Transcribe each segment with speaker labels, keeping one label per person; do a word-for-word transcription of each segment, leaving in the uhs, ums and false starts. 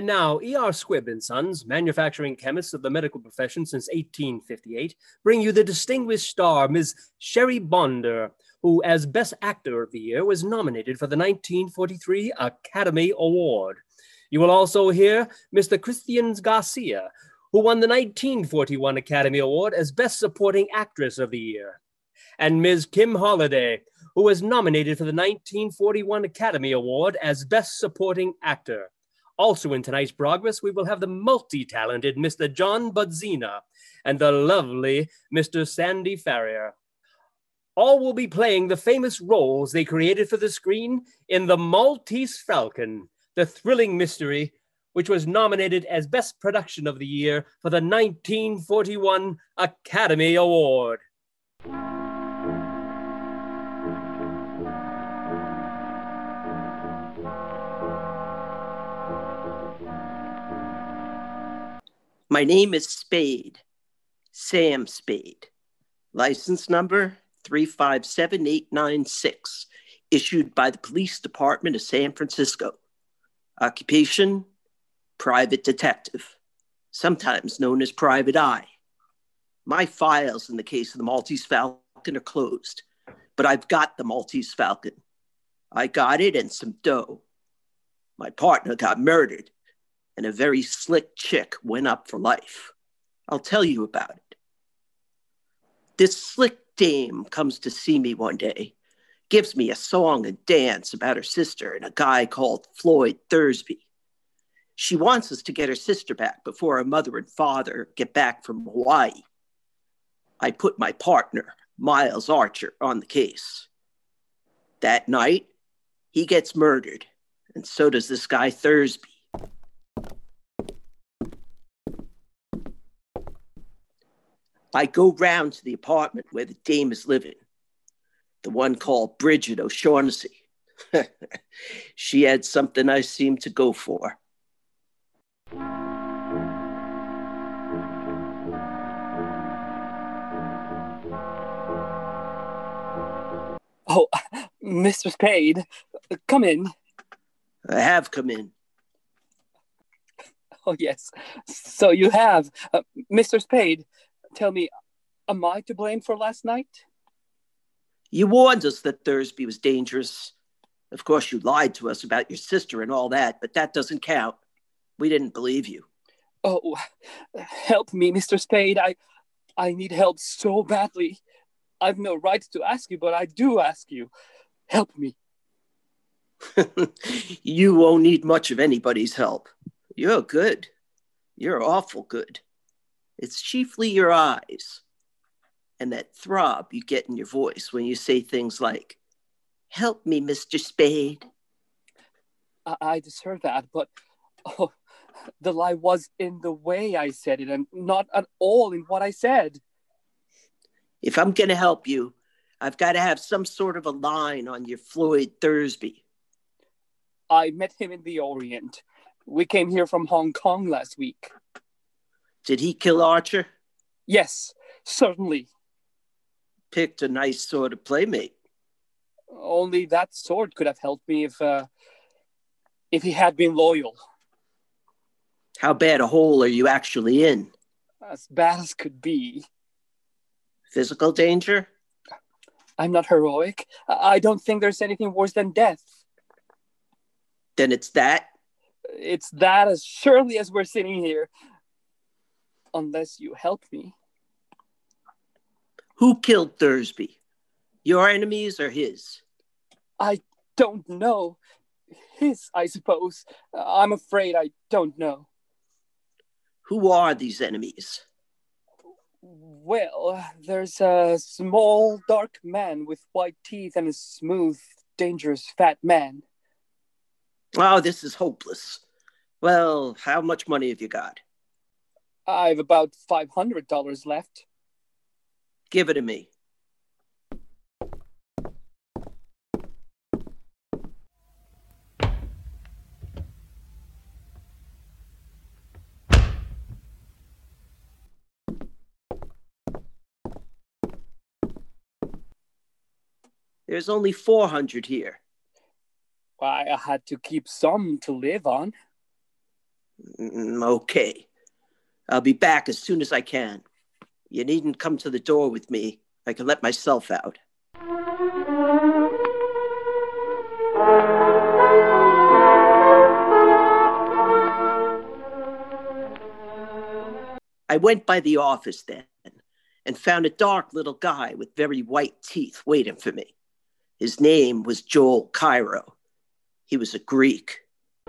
Speaker 1: now, E R. Squibb and Sons, manufacturing chemists of the medical profession since eighteen fifty-eight, bring you the distinguished star, Miss Sherry Bonder, who, as Best Actor of the Year, was nominated for the nineteen forty-three Academy Award. You will also hear Mister Christian Garcia, who won the nineteen forty-one Academy Award as Best Supporting Actress of the Year, and Miz Kim Holliday, who was nominated for the nineteen forty-one Academy Award as Best Supporting Actor. Also in tonight's progress, we will have the multi-talented Mister John Budzina and the lovely Mister Sandy Farrier. All will be playing the famous roles they created for the screen in The Maltese Falcon, the thrilling mystery, which was nominated as Best Production of the Year for the nineteen forty-one Academy Award.
Speaker 2: My name is Spade, Sam Spade. License number three five seven eight nine six, issued by the Police Department of San Francisco. Occupation, private detective, sometimes known as Private Eye. My files in the case of the Maltese Falcon are closed, but I've got the Maltese Falcon. I got it and some dough. My partner got murdered, and a very slick chick went up for life. I'll tell you about it. This slick dame comes to see me one day, gives me a song and dance about her sister and a guy called Floyd Thursby. She wants us to get her sister back before her mother and father get back from Hawaii. I put my partner, Miles Archer, on the case. That night, he gets murdered, and so does this guy Thursby. I go round to the apartment where the dame is living, the one called Bridget O'Shaughnessy. She had something I seemed to go for.
Speaker 3: Oh, Mister Spade, come in.
Speaker 2: I have come in.
Speaker 3: Oh, yes. So you have. Uh, Mister Spade, tell me, am I to blame for last night?
Speaker 2: You warned us that Thursby was dangerous. Of course, you lied to us about your sister and all that, but that doesn't count. We didn't believe you.
Speaker 3: Oh, help me, Mister Spade. I, I need help so badly. I've no right to ask you, but I do ask you. Help me.
Speaker 2: You won't need much of anybody's help. You're good. You're awful good. It's chiefly your eyes and that throb you get in your voice when you say things like, "Help me, Mister Spade."
Speaker 3: I, I deserve that, but oh, the lie was in the way I said it and not at all in what I said.
Speaker 2: If I'm going to help you, I've got to have some sort of a line on your Floyd Thursby.
Speaker 3: I met him in the Orient. We came here from Hong Kong last week.
Speaker 2: Did he kill Archer?
Speaker 3: Yes, certainly.
Speaker 2: Picked a nice sort of playmate.
Speaker 3: Only that sword could have helped me if, uh, if he had been loyal.
Speaker 2: How bad a hole are you actually in?
Speaker 3: As bad as could be.
Speaker 2: Physical danger?
Speaker 3: I'm not heroic. I don't think there's anything worse than death.
Speaker 2: Then it's that?
Speaker 3: It's that as surely as we're sitting here. Unless you help me.
Speaker 2: Who killed Thursby? Your enemies or his?
Speaker 3: I don't know. His, I suppose. I'm afraid I don't know.
Speaker 2: Who are these enemies?
Speaker 3: Well, there's a small, dark man with white teeth and a smooth, dangerous, fat man.
Speaker 2: Oh, this is hopeless. Well, how much money have you got?
Speaker 3: I've about five hundred dollars left.
Speaker 2: Give it to me. There's only four hundred here.
Speaker 3: I had to keep some to live on.
Speaker 2: Mm, okay. I'll be back as soon as I can. You needn't come to the door with me. I can let myself out. I went by the office then and found a dark little guy with very white teeth waiting for me. His name was Joel Cairo. He was a Greek.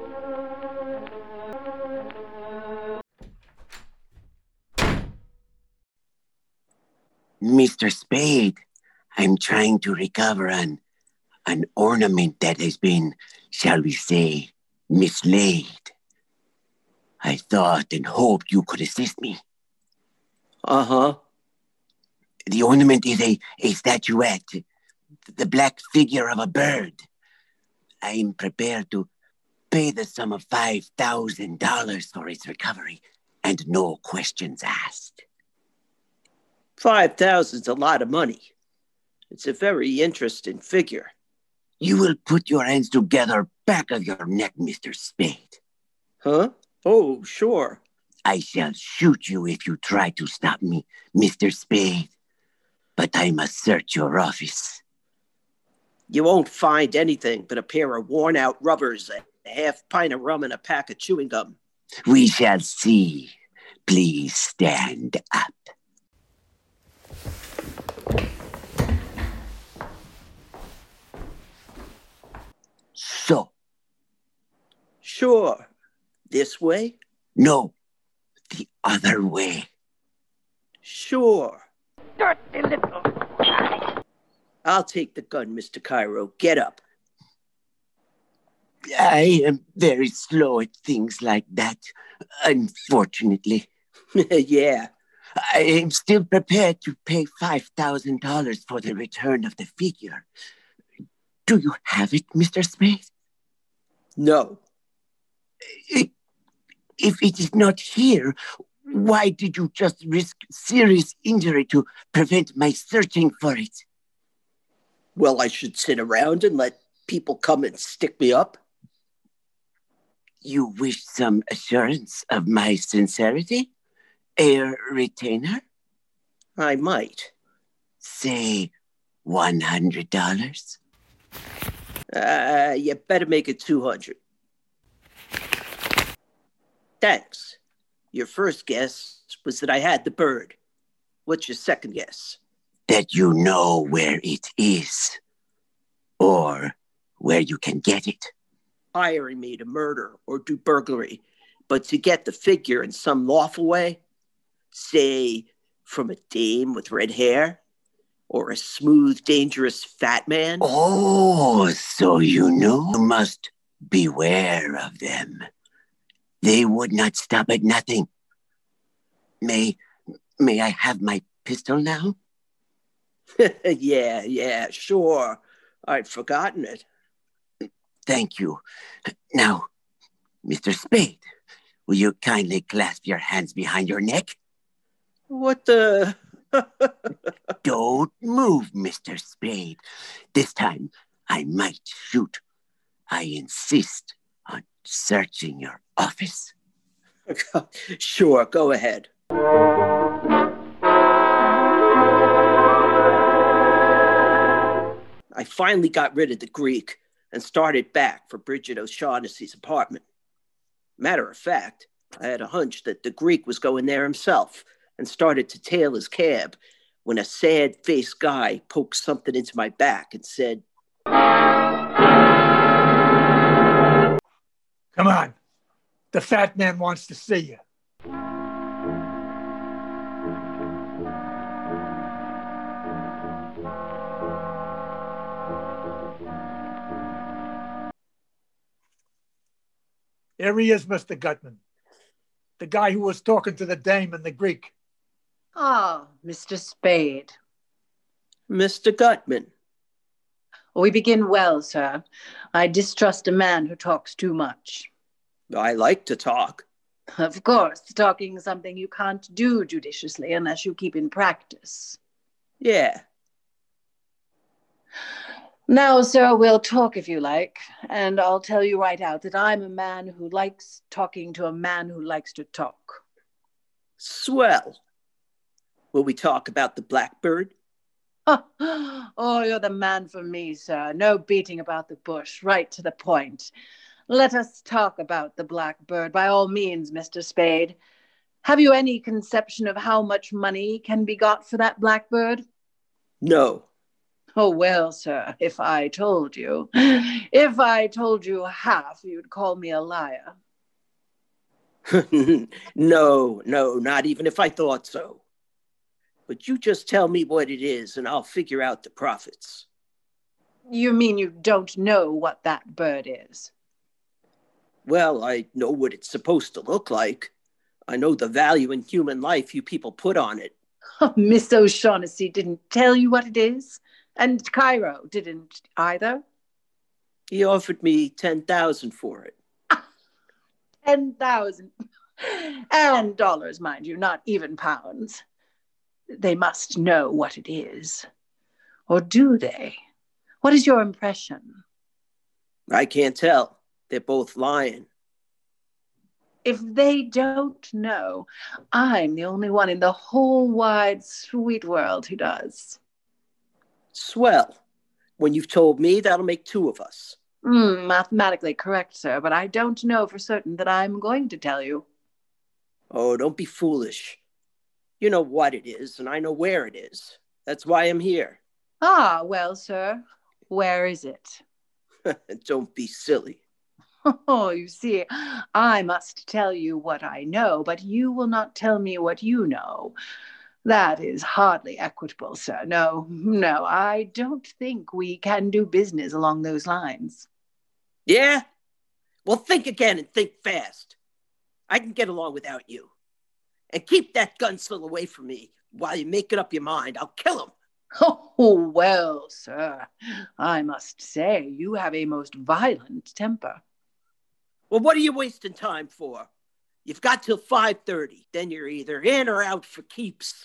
Speaker 4: Mister Spade, I'm trying to recover an, an ornament that has been, shall we say, mislaid. I thought and hoped you could assist me.
Speaker 2: Uh-huh.
Speaker 4: The ornament is a, a statuette, the black figure of a bird. I am prepared to pay the sum of five thousand dollars for its recovery, and no questions asked.
Speaker 2: Five thousand's a lot of money. It's a very interesting figure.
Speaker 4: You will put your hands together back of your neck, Mister Spade.
Speaker 2: Huh? Oh, sure.
Speaker 4: I shall shoot you if you try to stop me, Mister Spade. But I must search your office.
Speaker 2: You won't find anything but a pair of worn-out rubbers, a half pint of rum, and a pack of chewing gum.
Speaker 4: We shall see. Please stand up. So.
Speaker 2: Sure. This way?
Speaker 4: No, the other way.
Speaker 2: Sure. Dirty little guy. I'll take the gun, Mister Cairo. Get up.
Speaker 4: I am very slow at things like that, unfortunately.
Speaker 2: Yeah.
Speaker 4: I am still prepared to pay five thousand dollars for the return of the figure. Do you have it, Mister Spade?
Speaker 2: No.
Speaker 4: It, if it is not here, why did you just risk serious injury to prevent my searching for it?
Speaker 2: Well, I should sit around and let people come and stick me up.
Speaker 4: You wish some assurance of my sincerity? A retainer?
Speaker 2: I might.
Speaker 4: Say one hundred dollars?
Speaker 2: Uh, you better make it two hundred. Thanks. Your first guess was that I had the bird. What's your second guess?
Speaker 4: That you know where it is. Or where you can get it.
Speaker 2: Hiring me to murder or do burglary, but to get the figure in some lawful way, say from a dame with red hair, or a smooth, dangerous fat man.
Speaker 4: Oh, so you know. You must beware of them. They would not stop at nothing. May, may I have my pistol now?
Speaker 2: yeah, yeah, sure. I'd forgotten it.
Speaker 4: Thank you. Now, Mister Spade, will you kindly clasp your hands behind your neck?
Speaker 2: What the...
Speaker 4: Don't move, Mister Spade. This time, I might shoot. I insist on searching your office.
Speaker 2: Sure, go ahead. I finally got rid of the Greek and started back for Bridget O'Shaughnessy's apartment. Matter of fact, I had a hunch that the Greek was going there himself and started to tail his cab when a sad-faced guy poked something into my back and said,
Speaker 5: "Come on. The fat man wants to see you." There he is, Mister Gutman. The guy who was talking to the dame and the Greek.
Speaker 6: Ah, Mister Spade.
Speaker 2: Mister Gutman.
Speaker 6: We begin well, sir. I distrust a man who talks too much.
Speaker 2: I like to talk.
Speaker 6: Of course, talking is something you can't do judiciously unless you keep in practice.
Speaker 2: Yeah.
Speaker 6: Now, sir, we'll talk if you like, and I'll tell you right out that I'm a man who likes talking to a man who likes to talk.
Speaker 2: Swell. Will we talk about the Blackbird?
Speaker 6: Oh, you're the man for me, sir. No beating about the bush, right to the point. Let us talk about the Blackbird, by all means, Mister Spade. Have you any conception of how much money can be got for that Blackbird?
Speaker 2: No.
Speaker 6: Oh, well, sir, if I told you, if I told you half, you'd call me a liar.
Speaker 2: No, no, not even if I thought so. But you just tell me what it is and I'll figure out the profits.
Speaker 6: You mean you don't know what that bird is?
Speaker 2: Well, I know what it's supposed to look like. I know the value in human life you people put on it.
Speaker 6: Oh, Miss O'Shaughnessy didn't tell you what it is? And Cairo didn't either?
Speaker 2: He offered me ten thousand for it.
Speaker 6: ten thousand. And dollars, mind you, not even pounds. They must know what it is. Or do they? What is your impression?
Speaker 2: I can't tell. They're both lying.
Speaker 6: If they don't know, I'm the only one in the whole wide, sweet world who does.
Speaker 2: Swell. When you've told me, that'll make two of us.
Speaker 6: Mm, mathematically correct, sir, but I don't know for certain that I'm going to tell you.
Speaker 2: Oh, don't be foolish. You know what it is, and I know where it is. That's why I'm here.
Speaker 6: Ah, well, sir, where is it?
Speaker 2: Don't be silly.
Speaker 6: Oh, you see, I must tell you what I know, but you will not tell me what you know. That is hardly equitable, sir. No, no, I don't think we can do business along those lines.
Speaker 2: Yeah? Well, think again and think fast. I can get along without you. And keep that gunsel away from me while you're making up your mind. I'll kill him.
Speaker 6: Oh, well, sir, I must say you have a most violent temper.
Speaker 2: Well, what are you wasting time for? You've got till five thirty. Then you're either in or out for keeps.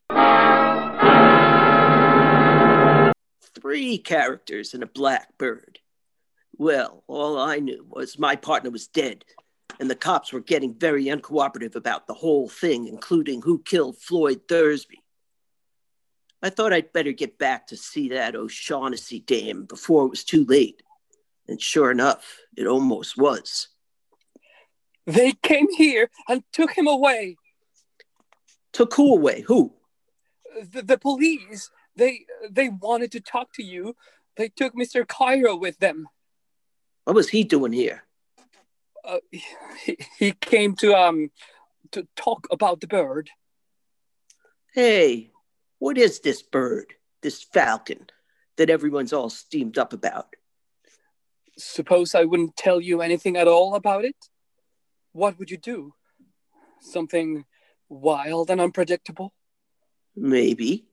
Speaker 2: Three characters in a Blackbird. Well, all I knew was my partner was dead, and the cops were getting very uncooperative about the whole thing, including who killed Floyd Thursby. I thought I'd better get back to see that O'Shaughnessy dame before it was too late. And sure enough, it almost was.
Speaker 3: They came here and took him away.
Speaker 2: Took who away? Who?
Speaker 3: The, the police. They they wanted to talk to you. They took Mister Cairo with them.
Speaker 2: What was he doing here?
Speaker 3: Uh, he, he came to um to talk about the bird.
Speaker 2: Hey, what is this bird, this falcon, that everyone's all steamed up about?
Speaker 3: Suppose I wouldn't tell you anything at all about it? What would you do? Something wild and unpredictable?
Speaker 2: Maybe.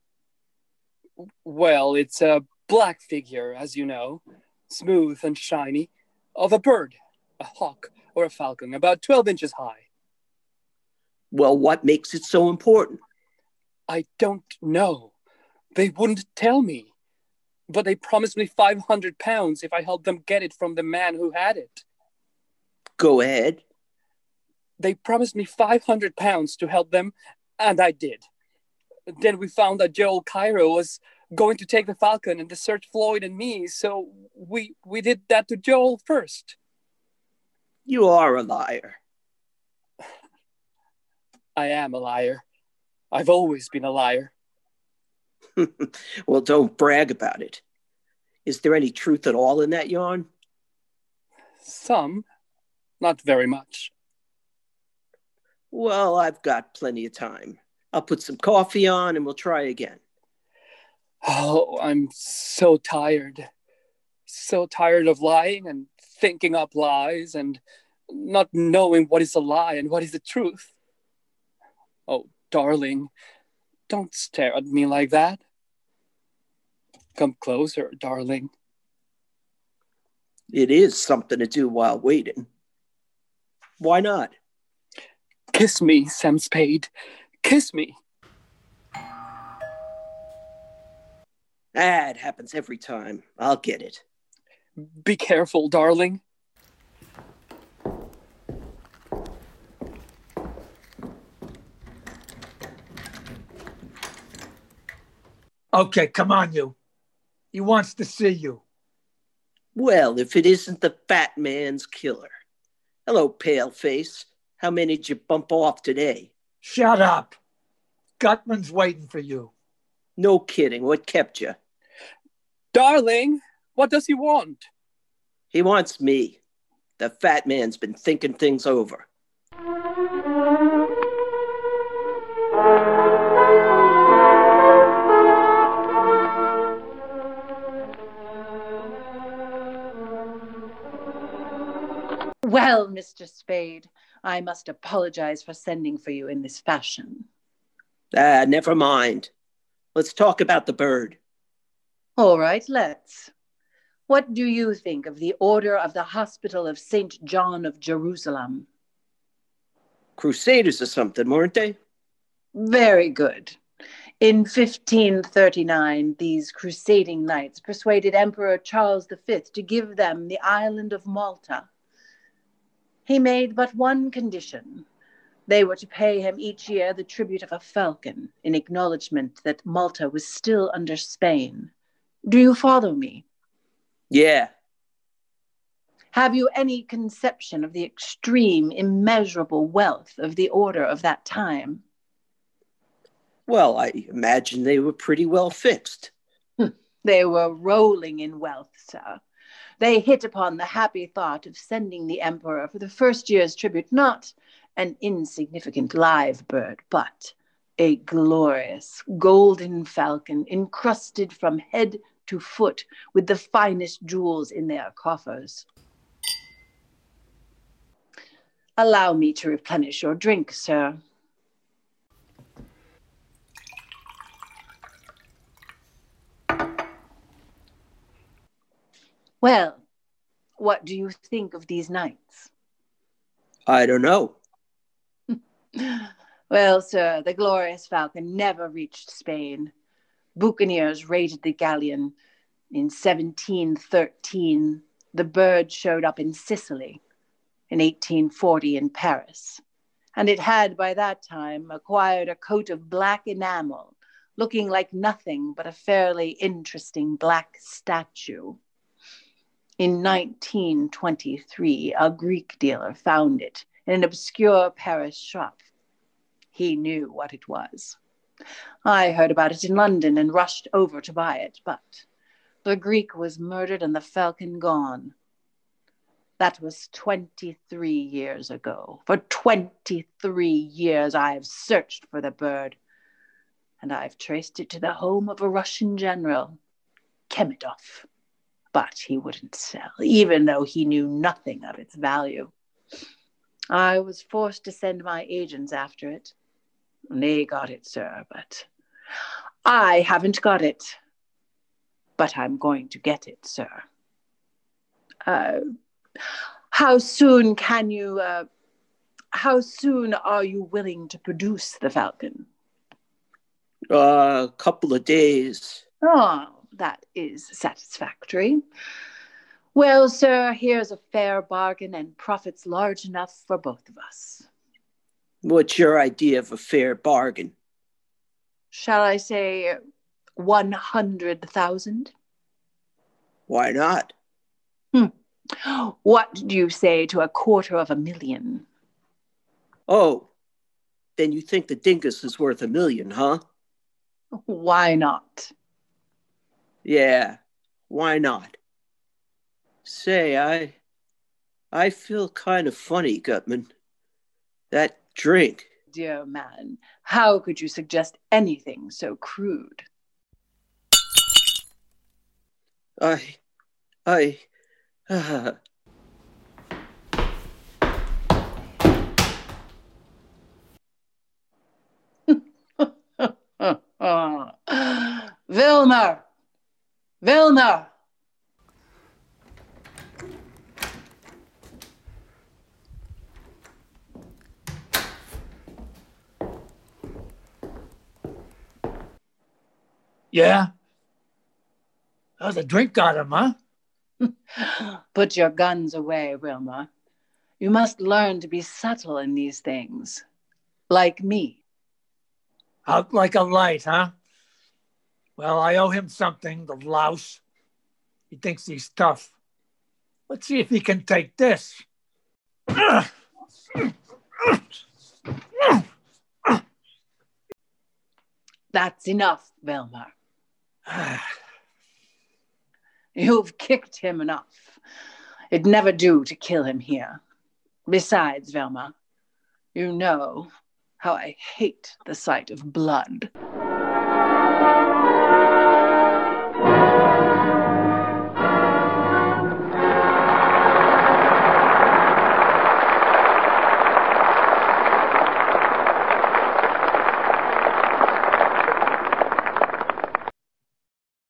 Speaker 3: Well, it's a black figure, as you know, smooth and shiny, of a bird, a hawk or a falcon, about twelve inches high.
Speaker 2: Well, what makes it so important?
Speaker 3: I don't know. They wouldn't tell me. But they promised me five hundred pounds if I helped them get it from the man who had it.
Speaker 2: Go ahead.
Speaker 3: They promised me five hundred pounds to help them, and I did. Then we found that Joel Cairo was going to take the falcon and desert Floyd and me, so we we did that to Joel first.
Speaker 2: You are a liar.
Speaker 3: I am a liar. I've always been a liar.
Speaker 2: Well, don't brag about it. Is there any truth at all in that yarn?
Speaker 3: Some. Not very much.
Speaker 2: Well, I've got plenty of time. I'll put some coffee on and we'll try again.
Speaker 3: Oh, I'm so tired. So tired of lying and thinking up lies and not knowing what is a lie and what is the truth. Oh, darling, don't stare at me like that. Come closer, darling.
Speaker 2: It is something to do while waiting. Why not?
Speaker 3: Kiss me, Sam Spade. Kiss me.
Speaker 2: Ah, it happens every time. I'll get it.
Speaker 3: Be careful, darling.
Speaker 5: Okay, come on, you. He wants to see you.
Speaker 2: Well, if it isn't the fat man's killer. Hello, paleface. How many did you bump off today?
Speaker 5: Shut up. Gutman's waiting for you.
Speaker 2: No kidding. What kept you?
Speaker 3: Darling, what does he want?
Speaker 2: He wants me. The fat man's been thinking things over.
Speaker 6: Well, Mister Spade, I must apologize for sending for you in this fashion.
Speaker 2: Ah, never mind. Let's talk about the bird.
Speaker 6: All right, let's. What do you think of the order of the Hospital of Saint John of Jerusalem?
Speaker 2: Crusaders or something, weren't they?
Speaker 6: Very good. In fifteen thirty-nine, these crusading knights persuaded Emperor Charles the Fifth to give them the island of Malta. He made but one condition. They were to pay him each year the tribute of a falcon in acknowledgement that Malta was still under Spain. Do you follow me?
Speaker 2: Yeah.
Speaker 6: Have you any conception of the extreme, immeasurable wealth of the order of that time?
Speaker 2: Well, I imagine they were pretty well fixed.
Speaker 6: They were rolling in wealth, sir. They hit upon the happy thought of sending the emperor for the first year's tribute not an insignificant live bird, but a glorious golden falcon encrusted from head to foot with the finest jewels in their coffers. Allow me to replenish your drink, sir. Well, what do you think of these knights?
Speaker 2: I don't know.
Speaker 6: Well, sir, the glorious falcon never reached Spain. Buccaneers raided the galleon. In seventeen thirteen, the bird showed up in Sicily. In eighteen forty, in Paris. And it had, by that time, acquired a coat of black enamel, looking like nothing but a fairly interesting black statue. In nineteen twenty-three, a Greek dealer found it in an obscure Paris shop. He knew what it was. I heard about it in London and rushed over to buy it, but the Greek was murdered and the falcon gone. That was twenty-three years ago. For twenty-three years I have searched for the bird, and I've traced it to the home of a Russian general, Kemedov. But he wouldn't sell, even though he knew nothing of its value. I was forced to send my agents after it. They got it, sir, but I haven't got it. But I'm going to get it, sir. Uh, how soon can you, uh, how soon are you willing to produce the falcon?
Speaker 2: Uh, a couple of days.
Speaker 6: Oh, that is satisfactory. Well, sir, here's a fair bargain and profits large enough for both of us.
Speaker 2: What's your idea of a fair bargain?
Speaker 6: Shall I say one hundred thousand?
Speaker 2: Why not?
Speaker 6: Hmm. What do you say to a quarter of a million?
Speaker 2: Oh, then you think the dingus is worth a million, huh?
Speaker 6: Why not?
Speaker 2: Yeah, why not? Say, I... I feel kind of funny, Gutman. That drink.
Speaker 6: Dear man, how could you suggest anything so crude?
Speaker 2: I... I... Uh...
Speaker 6: Wilmer! Wilmer!
Speaker 5: Yeah? Oh, the drink got him, huh?
Speaker 6: Put your guns away, Wilmer. You must learn to be subtle in these things. Like me.
Speaker 5: Out like a light, huh? Well, I owe him something, the louse. He thinks he's tough. Let's see if he can take this.
Speaker 6: That's enough, Wilmer. You've kicked him enough. It'd never do to kill him here. Besides, Velma, you know how I hate the sight of blood.